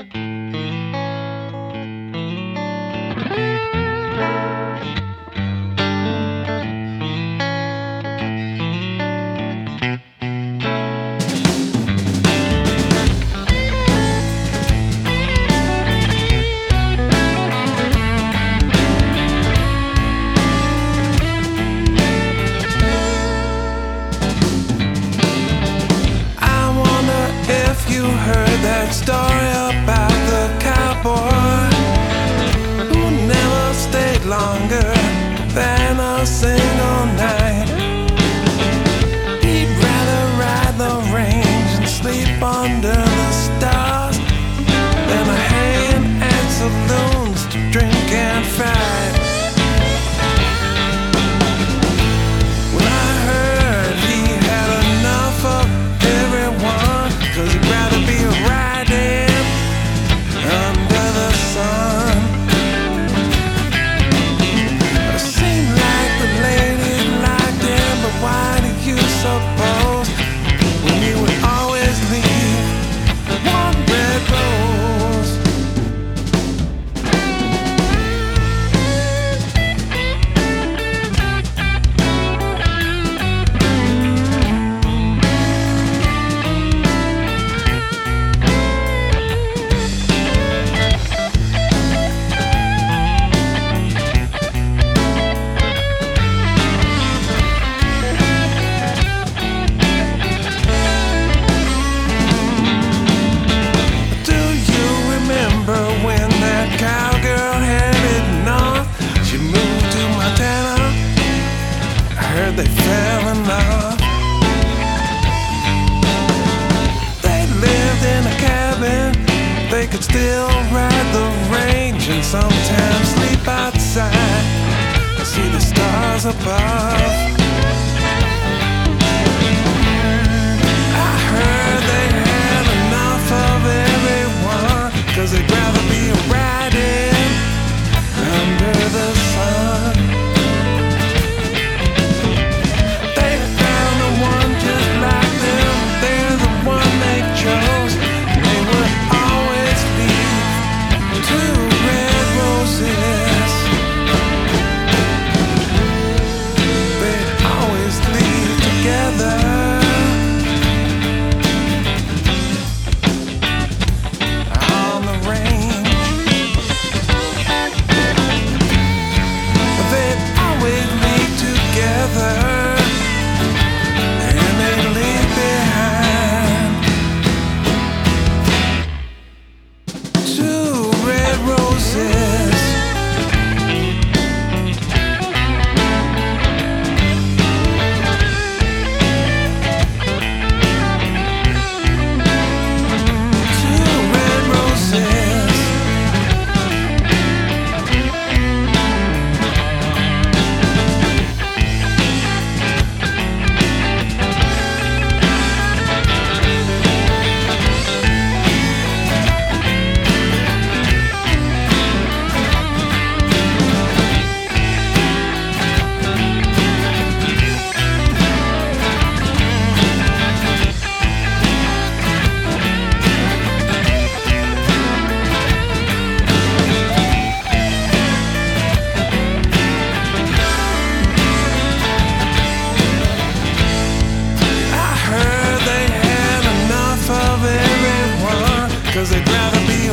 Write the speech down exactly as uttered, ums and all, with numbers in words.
You heard that story about the cowboy who never stayed longer than a single night. He'd rather ride the range and sleep under the stars than to hang at saloons to drink and fight. When I heard he had enough of everyone, 'cause he'd rather be riding under the sun. It seemed like the ladies liked him, but why do you suppose when you would always leave one red rose? They fell in love. They lived in a cabin. They could still ride the range and sometimes sleep outside to see the stars above. I heard they had enough of everyone, 'cause they'd rather be riding under the sun. Cause they'd rather be